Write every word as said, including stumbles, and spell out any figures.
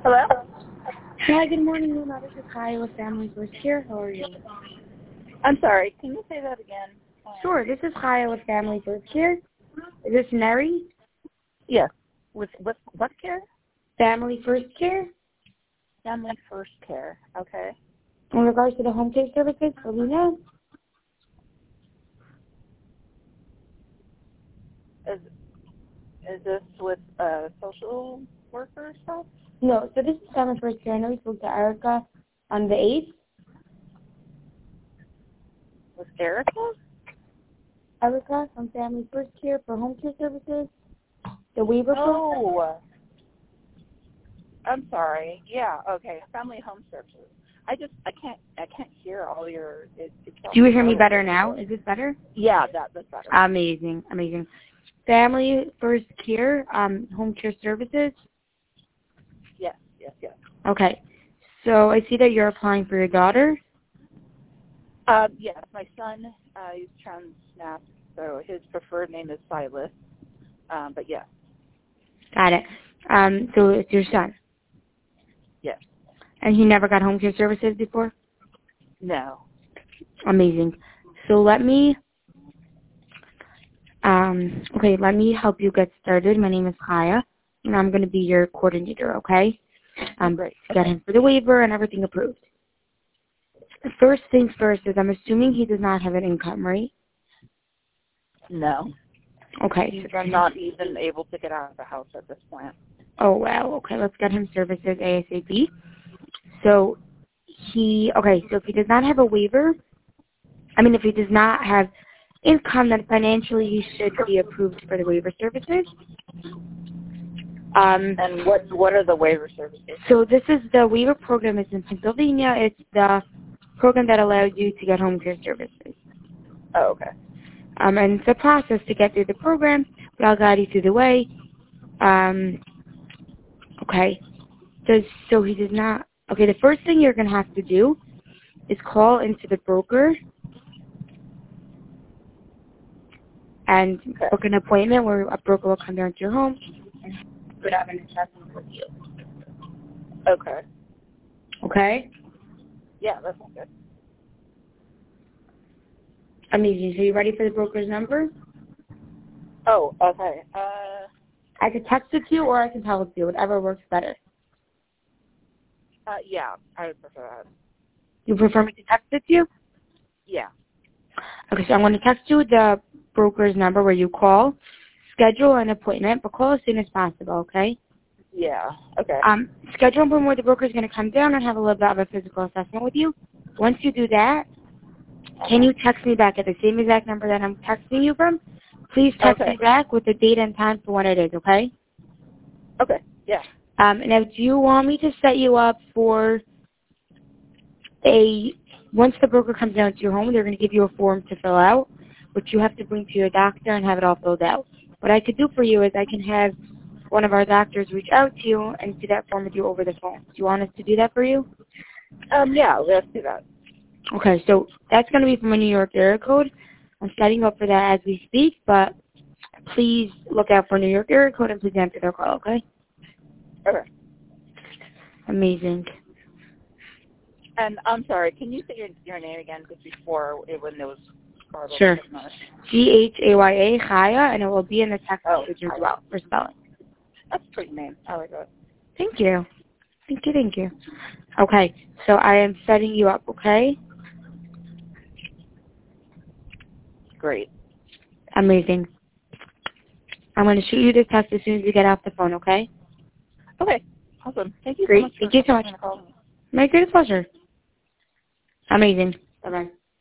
Hello? Hi, good morning, Luna. This is Kaya with Family First Care. How are you? I'm sorry. Can you say that again? Sure. This is Kaya with Family First Care. Is this Mary? Yes. With with what care? Family First Care. Family First Care. Okay. In regards to the home care services for Luna? Is is this with uh, social worker stuff? No. So this is Family First Care. I know we spoke to Erica on the eighth. With Erica? Erica from Family First Care for home care services. The waiver program. Oh. I'm sorry. Yeah. Okay. Family home services. I just I can't I can't hear all your. It, it's Do you hear me better now? Is this better? Yeah, that that's better. Amazing, amazing. Family First Care, um, home care services. Yes, yes, yes. Okay. So I see that you're applying for your daughter. Um, yes, my son uh, is trans-nap, so his preferred name is Silas. Um, but yes, Got it. Um, so it's your son. yes. And he never got home care services before? No. Amazing. So let me, um, okay, let me help you get started. My name is Kaya, and I'm going to be your coordinator, okay? Um, Great. to get him for the waiver and everything approved. The first things first is I'm assuming he does not have an income, right? No. Okay. He's So not even able to get out of the house at this point. Oh, wow. Okay, let's get him services ASAP. So he, okay, so if he does not have a waiver, I mean, if he does not have income, then financially he should be approved for the waiver services. Um, And what what are the waiver services? so this is the waiver program is in Pennsylvania. It's the program that allows you to get home care services. Oh, okay. Um, and it's a process to get through the program, but I'll guide you through the way. Um, okay. Does, so he does not, okay, the first thing you're going to have to do is call into the broker and Okay. book an appointment where a broker will come down to your home and put up an assessment with you. Okay. Okay? Yeah, that sounds good. Amazing. So you ready for the broker's number? Oh, okay. Uh, I could text it to you or I can tell it to you, whatever works better. uh, yeah, I would prefer that. You prefer me to text it to you? Yeah. Okay, so I'm going to text you the broker's number where you call, schedule an appointment, but call as soon as possible, okay? Yeah. Okay. Um, schedule an appointment where the broker is going to come down and have a little bit of a physical assessment with you. Once you do that, can you text me back at the same exact number that I'm texting you from? Please text Okay. me back with the date and time for when it is, okay? Okay. Yeah. Um, now, do you want me to set you up for a, once the broker comes down to your home, they're going to give you a form to fill out, which you have to bring to your doctor and have it all filled out. What I could do for you is I can have one of our doctors reach out to you and do that form with you over the phone. Do you want us to do that for you? Um. Yeah. Let's do that. Okay, so that's going to be from a New York area code. I'm setting up for that as we speak, but please look out for New York area code and please answer their call, okay? Okay. Amazing. And I'm sorry. Can you say your your name again? Because before it when it was garbled. Sure. G H A Y A, Chaya, and it will be in the text Oh, message as well for spelling. That's a pretty name. I like that. Thank you. Thank you, thank you. Okay, so I am setting you up, okay? Great. Amazing. I'm going to shoot you this text as soon as we get off the phone, okay? Okay. Awesome. Thank you Great. so much Thank for you so much. taking the call. My greatest pleasure. Amazing. Bye-bye.